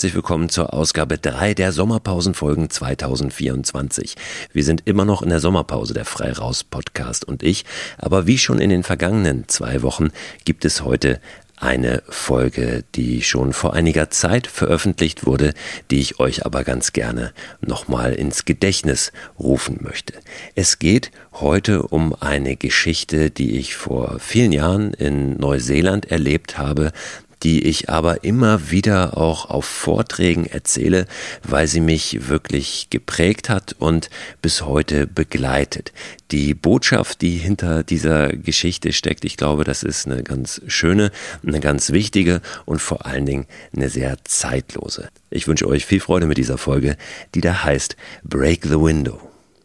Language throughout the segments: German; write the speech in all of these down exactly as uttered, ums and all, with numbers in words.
herzlich willkommen zur Ausgabe drei der Sommerpausenfolgen zwanzig vierundzwanzig. Wir sind immer noch in der Sommerpause, der Frei Raus Podcast und ich, aber wie schon in den vergangenen zwei Wochen gibt es heute eine Folge, die schon vor einiger Zeit veröffentlicht wurde, die ich euch aber ganz gerne nochmal ins Gedächtnis rufen möchte. Es geht heute um eine Geschichte, die ich vor vielen Jahren in Neuseeland erlebt habe, die ich aber immer wieder auch auf Vorträgen erzähle, weil sie mich wirklich geprägt hat und bis heute begleitet. Die Botschaft, die hinter dieser Geschichte steckt, ich glaube, das ist eine ganz schöne, eine ganz wichtige und vor allen Dingen eine sehr zeitlose. Ich wünsche euch viel Freude mit dieser Folge, die da heißt Break the Window.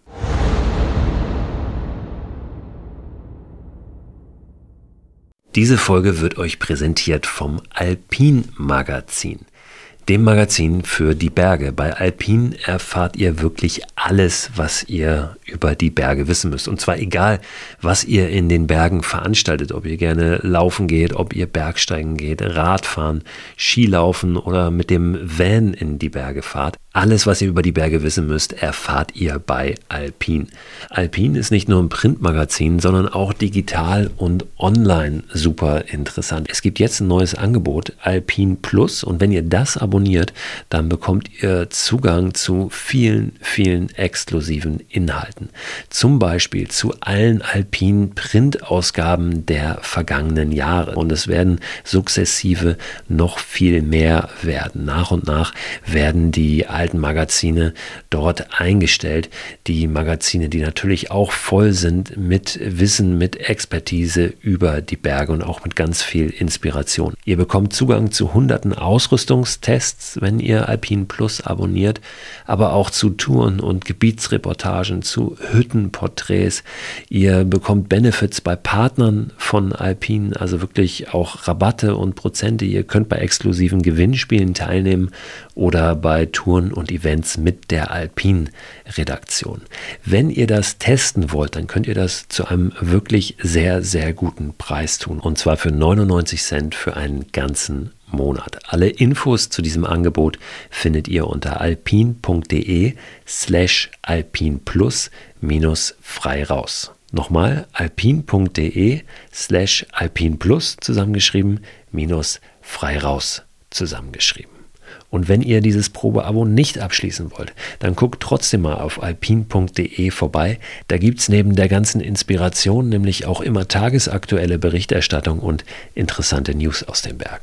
Diese Folge wird euch präsentiert vom Alpin Magazin, dem Magazin für die Berge. Bei Alpin erfahrt ihr wirklich alles, was ihr über die Berge wissen müsst. Und zwar egal, was ihr in den Bergen veranstaltet, ob ihr gerne laufen geht, ob ihr Bergsteigen geht, Radfahren, Skilaufen oder mit dem Van in die Berge fahrt. Alles, was ihr über die Berge wissen müsst, erfahrt ihr bei Alpin. Alpin ist nicht nur ein Printmagazin, sondern auch digital und online super interessant. Es gibt jetzt ein neues Angebot, Alpin Plus, und wenn ihr das abonniert, dann bekommt ihr Zugang zu vielen, vielen exklusiven Inhalten. Zum Beispiel zu allen Alpin Printausgaben der vergangenen Jahre. Und es werden sukzessive noch viel mehr werden. Nach und nach werden die alten Magazine dort eingestellt. Die Magazine, die natürlich auch voll sind mit Wissen, mit Expertise über die Berge und auch mit ganz viel Inspiration. Ihr bekommt Zugang zu hunderten Ausrüstungstests, wenn ihr Alpin Plus abonniert, aber auch zu Touren und Gebietsreportagen, zu Hüttenporträts. Ihr bekommt Benefits bei Partnern von Alpin, also wirklich auch Rabatte und Prozente. Ihr könnt bei exklusiven Gewinnspielen teilnehmen oder bei Touren und Events mit der Alpin-Redaktion. Wenn ihr das testen wollt, dann könnt ihr das zu einem wirklich sehr, sehr guten Preis tun. Und zwar für neunundneunzig Cent für einen ganzen Monat. Alle Infos zu diesem Angebot findet ihr unter alpin.de slash alpinplus minus frei raus. Nochmal alpin.de slash alpinplus zusammengeschrieben minus frei raus zusammengeschrieben. Und wenn ihr dieses Probeabo nicht abschließen wollt, dann guckt trotzdem mal auf alpin.de vorbei. Da gibt es neben der ganzen Inspiration nämlich auch immer tagesaktuelle Berichterstattung und interessante News aus den Bergen.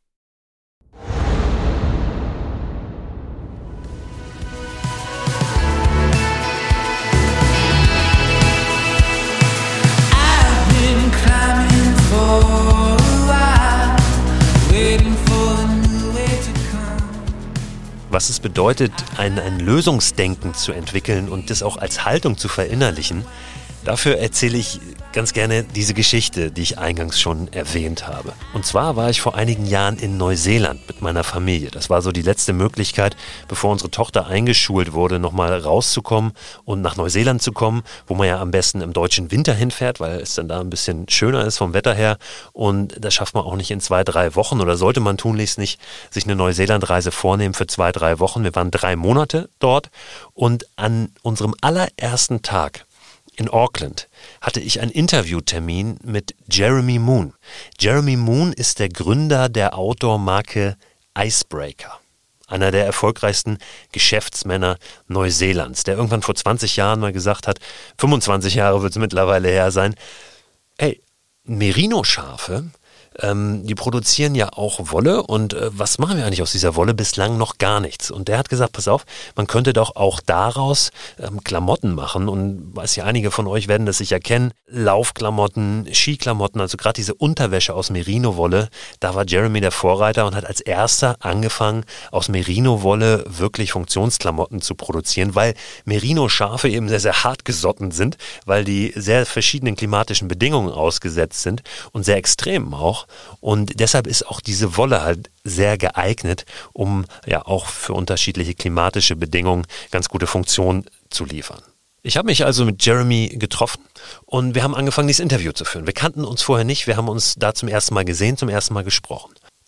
Was es bedeutet, ein, ein Lösungsdenken zu entwickeln und das auch als Haltung zu verinnerlichen, dafür erzähle ich ganz gerne diese Geschichte, die ich eingangs schon erwähnt habe. Und zwar war ich vor einigen Jahren in Neuseeland mit meiner Familie. Das war so die letzte Möglichkeit, bevor unsere Tochter eingeschult wurde, nochmal rauszukommen und nach Neuseeland zu kommen, wo man ja am besten im deutschen Winter hinfährt, weil es dann da ein bisschen schöner ist vom Wetter her. Und das schafft man auch nicht in zwei, drei Wochen oder sollte man tunlichst nicht sich eine Neuseeland-Reise vornehmen für zwei, drei Wochen. Wir waren drei Monate dort und an unserem allerersten Tag in Auckland hatte ich einen Interviewtermin mit Jeremy Moon. Jeremy Moon ist der Gründer der Outdoor-Marke Icebreaker. Einer der erfolgreichsten Geschäftsmänner Neuseelands, der irgendwann vor zwanzig Jahren mal gesagt hat, fünfundzwanzig Jahre wird es mittlerweile her sein, ey, Merino-Schafe, Ähm, die produzieren ja auch Wolle und äh, was machen wir eigentlich aus dieser Wolle? Bislang noch gar nichts. Und der hat gesagt, pass auf, man könnte doch auch daraus ähm, Klamotten machen und weiß ja, einige von euch werden das sicher kennen, Laufklamotten, Skiklamotten, also gerade diese Unterwäsche aus Merino-Wolle, da war Jeremy der Vorreiter und hat als erster angefangen, aus Merino-Wolle wirklich Funktionsklamotten zu produzieren, weil Merino-Schafe eben sehr, sehr hart gesotten sind, weil die sehr verschiedenen klimatischen Bedingungen ausgesetzt sind und sehr extrem auch. Und deshalb ist auch diese Wolle halt sehr geeignet, um ja auch für unterschiedliche klimatische Bedingungen ganz gute Funktion zu liefern. Ich habe mich also mit Jeremy getroffen und wir haben angefangen, dieses Interview zu führen. Wir kannten uns vorher nicht, wir haben uns da zum ersten Mal gesehen, zum ersten Mal gesprochen.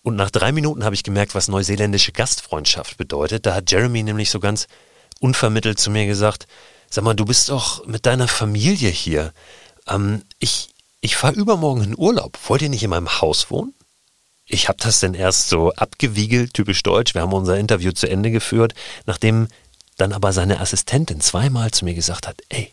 Und nach drei Minuten habe ich gemerkt, was neuseeländische Gastfreundschaft bedeutet. Da hat Jeremy nämlich so ganz unvermittelt zu mir gesagt, sag mal, du bist doch mit deiner Familie hier. Ähm, ich ich fahre übermorgen in Urlaub. Wollt ihr nicht in meinem Haus wohnen? Ich habe das dann erst so abgewiegelt, typisch deutsch. Wir haben unser Interview zu Ende geführt, nachdem dann aber seine Assistentin zweimal zu mir gesagt hat, ey,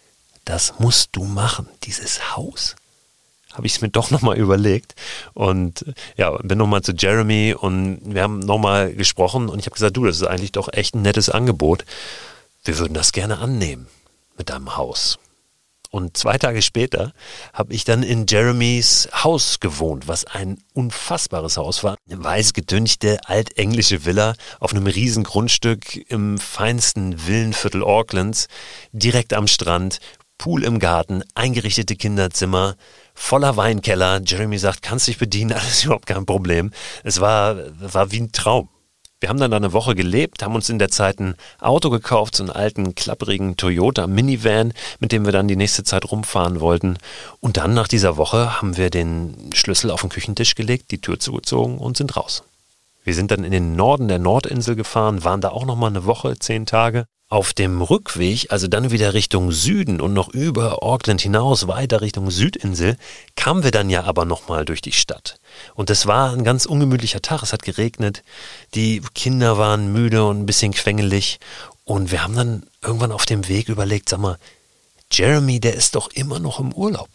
das musst du machen, dieses Haus. Habe ich es mir doch nochmal überlegt und ja, bin nochmal zu Jeremy und wir haben nochmal gesprochen und ich habe gesagt, du, das ist eigentlich doch echt ein nettes Angebot. Wir würden das gerne annehmen mit deinem Haus. Und zwei Tage später habe ich dann in Jeremys Haus gewohnt, was ein unfassbares Haus war. Eine weiß gedünchte, altenglische Villa auf einem riesen Grundstück im feinsten Villenviertel Aucklands, direkt am Strand, Pool im Garten, eingerichtete Kinderzimmer, voller Weinkeller. Jeremy sagt, kannst dich bedienen, alles überhaupt kein Problem. Es war, war wie ein Traum. Wir haben dann da eine Woche gelebt, haben uns in der Zeit ein Auto gekauft, so einen alten, klapprigen Toyota Minivan, mit dem wir dann die nächste Zeit rumfahren wollten. Und dann nach dieser Woche haben wir den Schlüssel auf den Küchentisch gelegt, die Tür zugezogen und sind raus. Wir sind dann in den Norden der Nordinsel gefahren, waren da auch nochmal eine Woche, zehn Tage. Auf dem Rückweg, also dann wieder Richtung Süden und noch über Auckland hinaus, weiter Richtung Südinsel, kamen wir dann ja aber nochmal durch die Stadt. Und es war ein ganz ungemütlicher Tag, es hat geregnet, die Kinder waren müde und ein bisschen quengelig und wir haben dann irgendwann auf dem Weg überlegt, sag mal, Jeremy, der ist doch immer noch im Urlaub.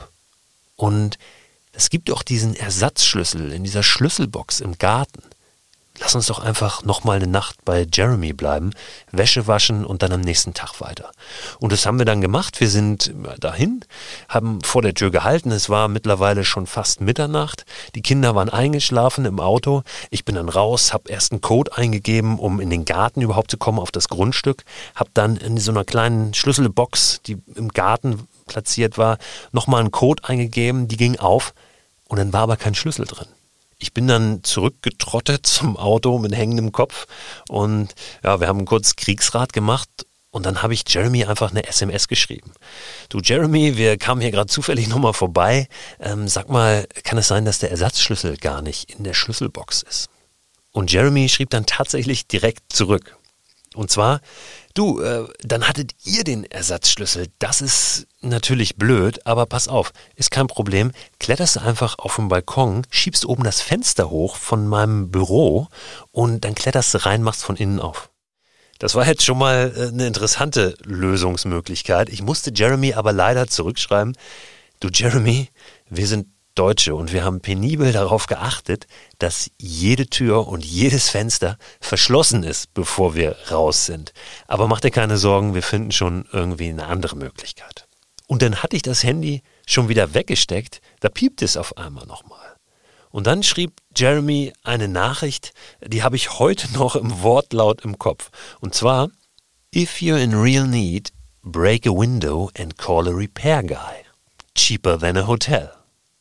Und es gibt doch diesen Ersatzschlüssel in dieser Schlüsselbox im Garten. Lass uns doch einfach nochmal eine Nacht bei Jeremy bleiben, Wäsche waschen und dann am nächsten Tag weiter. Und das haben wir dann gemacht. Wir sind dahin, haben vor der Tür gehalten. Es war mittlerweile schon fast Mitternacht. Die Kinder waren eingeschlafen im Auto. Ich bin dann raus, habe erst einen Code eingegeben, um in den Garten überhaupt zu kommen, auf das Grundstück. Habe dann in so einer kleinen Schlüsselbox, die im Garten platziert war, nochmal einen Code eingegeben. Die ging auf und dann war aber kein Schlüssel drin. Ich bin dann zurückgetrottet zum Auto mit hängendem Kopf und ja, wir haben kurz Kriegsrat gemacht und dann habe ich Jeremy einfach eine S M S geschrieben. Du Jeremy, wir kamen hier gerade zufällig nochmal vorbei. Ähm, sag mal, kann es sein, dass der Ersatzschlüssel gar nicht in der Schlüsselbox ist? Und Jeremy schrieb dann tatsächlich direkt zurück. Und zwar, du, äh, dann hattet ihr den Ersatzschlüssel. Das ist natürlich blöd, aber pass auf, ist kein Problem. Kletterst du einfach auf den Balkon, schiebst oben das Fenster hoch von meinem Büro und dann kletterst du rein, machst von innen auf. Das war jetzt schon mal äh, eine interessante Lösungsmöglichkeit. Ich musste Jeremy aber leider zurückschreiben, du Jeremy, wir sind Deutsche und wir haben penibel darauf geachtet, dass jede Tür und jedes Fenster verschlossen ist, bevor wir raus sind. Aber mach dir keine Sorgen, wir finden schon irgendwie eine andere Möglichkeit. Und dann hatte ich das Handy schon wieder weggesteckt, da piept es auf einmal nochmal. Und dann schrieb Jeremy eine Nachricht, die habe ich heute noch im Wortlaut im Kopf. Und zwar, if you're in real need, break a window and call a repair guy. Cheaper than a hotel.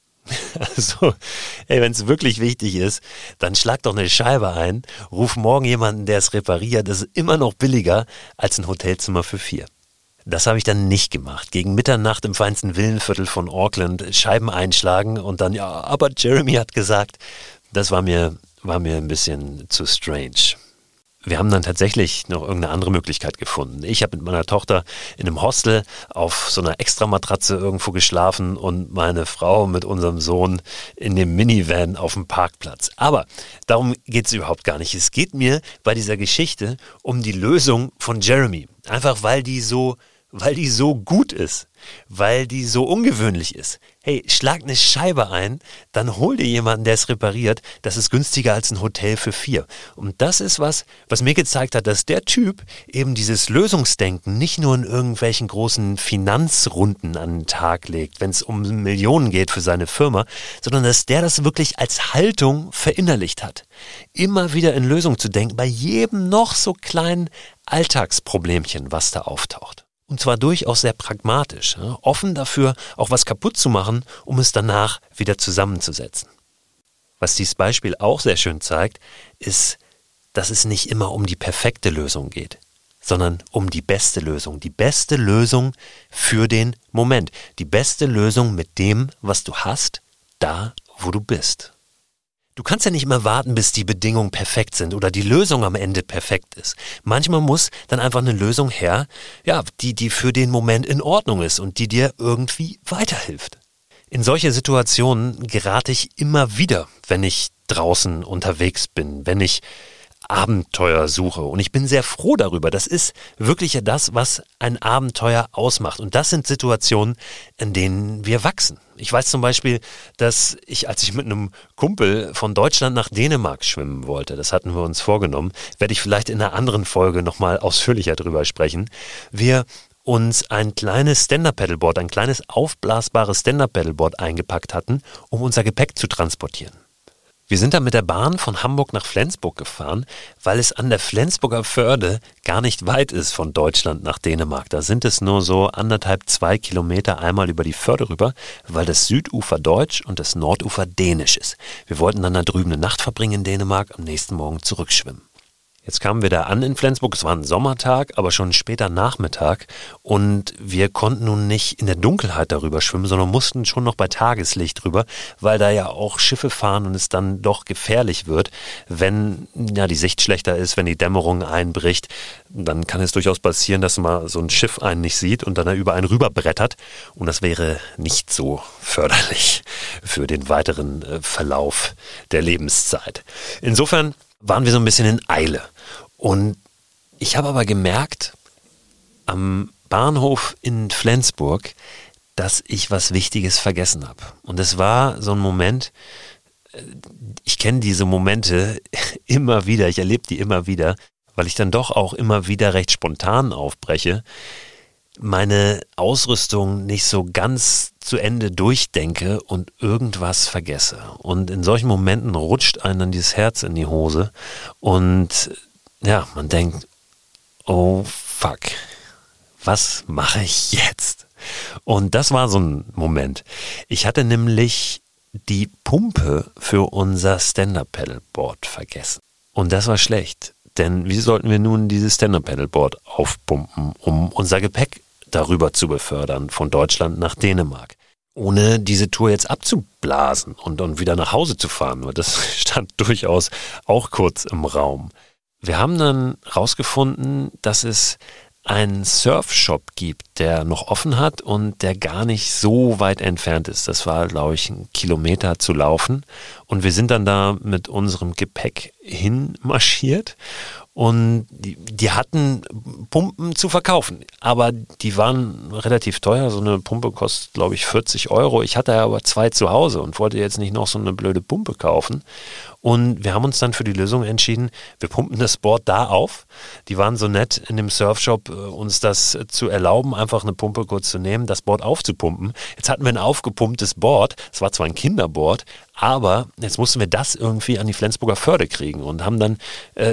Also, ey, wenn es wirklich wichtig ist, dann schlag doch eine Scheibe ein, ruf morgen jemanden, der es repariert. Das ist immer noch billiger als ein Hotelzimmer für vier. Das habe ich dann nicht gemacht. Gegen Mitternacht im feinsten Villenviertel von Auckland Scheiben einschlagen und dann, ja, aber Jeremy hat gesagt, das war mir, war mir ein bisschen zu strange. Wir haben dann tatsächlich noch irgendeine andere Möglichkeit gefunden. Ich habe mit meiner Tochter in einem Hostel auf so einer Extramatratze irgendwo geschlafen und meine Frau mit unserem Sohn in dem Minivan auf dem Parkplatz. Aber darum geht es überhaupt gar nicht. Es geht mir bei dieser Geschichte um die Lösung von Jeremy. Einfach weil die so, weil die so gut ist, weil die so ungewöhnlich ist. Hey, schlag eine Scheibe ein, dann hol dir jemanden, der es repariert. Das ist günstiger als ein Hotel für vier. Und das ist was, was mir gezeigt hat, dass der Typ eben dieses Lösungsdenken nicht nur in irgendwelchen großen Finanzrunden an den Tag legt, wenn es um Millionen geht für seine Firma, sondern dass der das wirklich als Haltung verinnerlicht hat. Immer wieder in Lösungen zu denken, bei jedem noch so kleinen Alltagsproblemchen, was da auftaucht. Und zwar durchaus sehr pragmatisch, ja, offen dafür, auch was kaputt zu machen, um es danach wieder zusammenzusetzen. Was dieses Beispiel auch sehr schön zeigt, ist, dass es nicht immer um die perfekte Lösung geht, sondern um die beste Lösung. Die beste Lösung für den Moment. Die beste Lösung mit dem, was du hast, da, wo du bist. Du kannst ja nicht immer warten, bis die Bedingungen perfekt sind oder die Lösung am Ende perfekt ist. Manchmal muss dann einfach eine Lösung her, ja, die, die für den Moment in Ordnung ist und die dir irgendwie weiterhilft. In solche Situationen gerate ich immer wieder, wenn ich draußen unterwegs bin, wenn ich Abenteuer suche. Und ich bin sehr froh darüber. Das ist wirklich ja das, was ein Abenteuer ausmacht. Und das sind Situationen, in denen wir wachsen. Ich weiß zum Beispiel, dass ich, als ich mit einem Kumpel von Deutschland nach Dänemark schwimmen wollte, das hatten wir uns vorgenommen, werde ich vielleicht in einer anderen Folge nochmal ausführlicher drüber sprechen, wir uns ein kleines Stand-Up-Paddleboard, ein kleines aufblasbares Stand-Up-Paddleboard eingepackt hatten, um unser Gepäck zu transportieren. Wir sind dann mit der Bahn von Hamburg nach Flensburg gefahren, weil es an der Flensburger Förde gar nicht weit ist von Deutschland nach Dänemark. Da sind es nur so anderthalb, zwei Kilometer einmal über die Förde rüber, weil das Südufer deutsch und das Nordufer dänisch ist. Wir wollten dann da drüben eine Nacht verbringen in Dänemark, am nächsten Morgen zurückschwimmen. Jetzt kamen wir da an in Flensburg, es war ein Sommertag, aber schon später Nachmittag und wir konnten nun nicht in der Dunkelheit darüber schwimmen, sondern mussten schon noch bei Tageslicht drüber, weil da ja auch Schiffe fahren und es dann doch gefährlich wird, wenn ja die Sicht schlechter ist, wenn die Dämmerung einbricht, dann kann es durchaus passieren, dass mal so ein Schiff einen nicht sieht und dann da über einen rüberbrettert und das wäre nicht so förderlich für den weiteren Verlauf der Lebenszeit. Insofern waren wir so ein bisschen in Eile. Und ich habe aber gemerkt, am Bahnhof in Flensburg, dass ich was Wichtiges vergessen habe. Und es war so ein Moment, ich kenne diese Momente immer wieder, ich erlebe die immer wieder, weil ich dann doch auch immer wieder recht spontan aufbreche, meine Ausrüstung nicht so ganz zu Ende durchdenke und irgendwas vergesse. Und in solchen Momenten rutscht einem dann dieses Herz in die Hose und ja, man denkt, oh fuck, was mache ich jetzt? Und das war so ein Moment. Ich hatte nämlich die Pumpe für unser Stand-Up-Paddleboard vergessen. Und das war schlecht. Denn wie sollten wir nun dieses Stand-Up-Paddleboard aufpumpen, um unser Gepäck darüber zu befördern, von Deutschland nach Dänemark, ohne diese Tour jetzt abzublasen und dann wieder nach Hause zu fahren? Das stand durchaus auch kurz im Raum. Wir haben dann rausgefunden, dass es einen Surfshop gibt, der noch offen hat und der gar nicht so weit entfernt ist. Das war, glaube ich, ein Kilometer zu laufen. Und wir sind dann da mit unserem Gepäck hinmarschiert und die, die hatten Pumpen zu verkaufen. Aber die waren relativ teuer. So eine Pumpe kostet, glaube ich, vierzig Euro. Ich hatte aber zwei zu Hause und wollte jetzt nicht noch so eine blöde Pumpe kaufen. Und wir haben uns dann für die Lösung entschieden, wir pumpen das Board da auf. Die waren so nett in dem Surfshop, uns das zu erlauben, einfach eine Pumpe kurz zu nehmen, das Board aufzupumpen. Jetzt hatten wir ein aufgepumptes Board. Es war zwar ein Kinderboard, aber jetzt mussten wir das irgendwie an die Flensburger Förde kriegen und haben dann äh,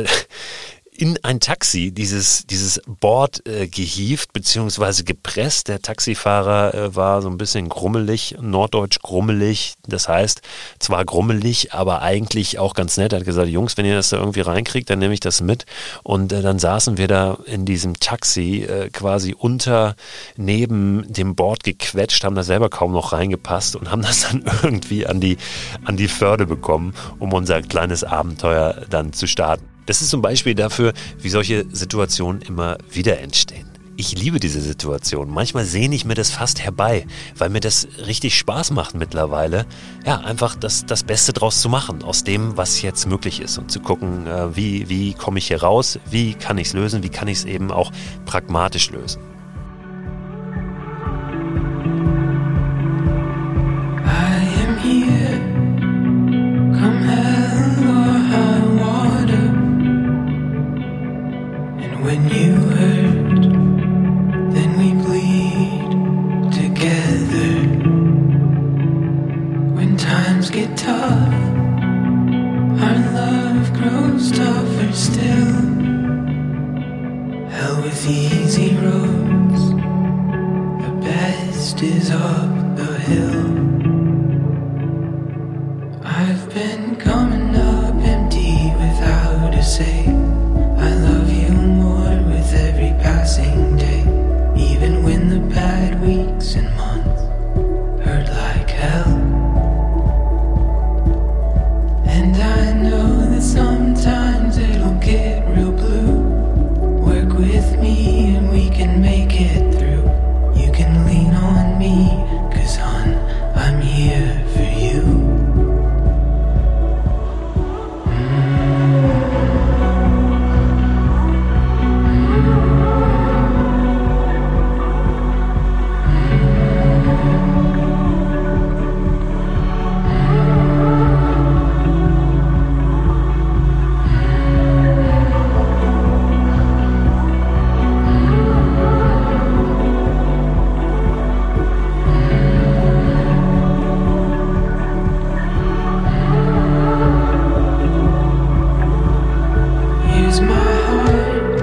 in ein Taxi dieses, dieses Board äh, gehievt bzw. gepresst. Der Taxifahrer äh, war so ein bisschen grummelig, norddeutsch grummelig. Das heißt, zwar grummelig, aber eigentlich auch ganz nett. Er hat gesagt, Jungs, wenn ihr das da irgendwie reinkriegt, dann nehme ich das mit. Und äh, dann saßen wir da in diesem Taxi äh, quasi unter, neben dem Board gequetscht, haben da selber kaum noch reingepasst und haben das dann irgendwie an die, an die Förde bekommen, um unser kleines Abenteuer dann zu starten. Das ist zum Beispiel dafür, wie solche Situationen immer wieder entstehen. Ich liebe diese Situation. Manchmal sehne ich mir das fast herbei, weil mir das richtig Spaß macht mittlerweile. Ja, einfach das, das Beste draus zu machen, aus dem, was jetzt möglich ist und zu gucken, äh, wie, wie komme ich hier raus, wie kann ich es lösen, wie kann ich es eben auch pragmatisch lösen. I am here, come hell or high water. When you hurt, then we bleed together. When times get tough, our love grows tougher still. Hell with easy roads, the best is up the hill. I've been coming up empty without a say. I love you more with every passing day, even when the bad weeks and months hurt like hell. And heart.